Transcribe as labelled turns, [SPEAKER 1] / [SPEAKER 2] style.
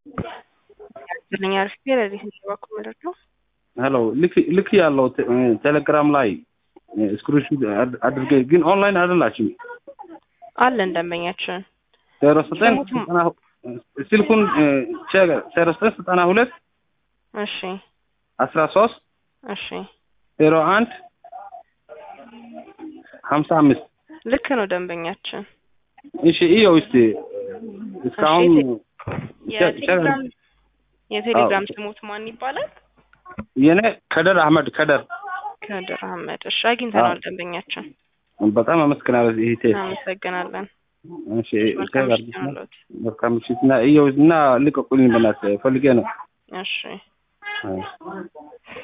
[SPEAKER 1] ስለኛ አርፍቴ ለዚህ ሲባኩ ማለት ነው።
[SPEAKER 2] ሄሎ ልክ ያለው ቴሌግራም ላይ ስክሪንሾት አድርጌ ግን ኦንላይን አይደላችም
[SPEAKER 1] አለ እንደመኛችን
[SPEAKER 2] ስልኩን ቸገ 92
[SPEAKER 1] እሺ
[SPEAKER 2] 13
[SPEAKER 1] እሺ
[SPEAKER 2] 01 55
[SPEAKER 1] ልክ ነው ደንበኛችን።
[SPEAKER 2] እሺ ይኸው እስቲ እስካሁን
[SPEAKER 1] የቴሌግራም ስሙት ማን ይባላል?
[SPEAKER 2] የኔ ከደር አህመድ ከደር
[SPEAKER 1] አህመድ። እሺ አግኝተናል ደንበኛችን።
[SPEAKER 2] በጣም አመስግናለሁ እህቴ።
[SPEAKER 1] አመሰግናለን።
[SPEAKER 2] እሺ መልካም ምሽት እና ይኸው እና ልቀቁልኝ በእናትህ ፈልጌ ነው።
[SPEAKER 1] እሺ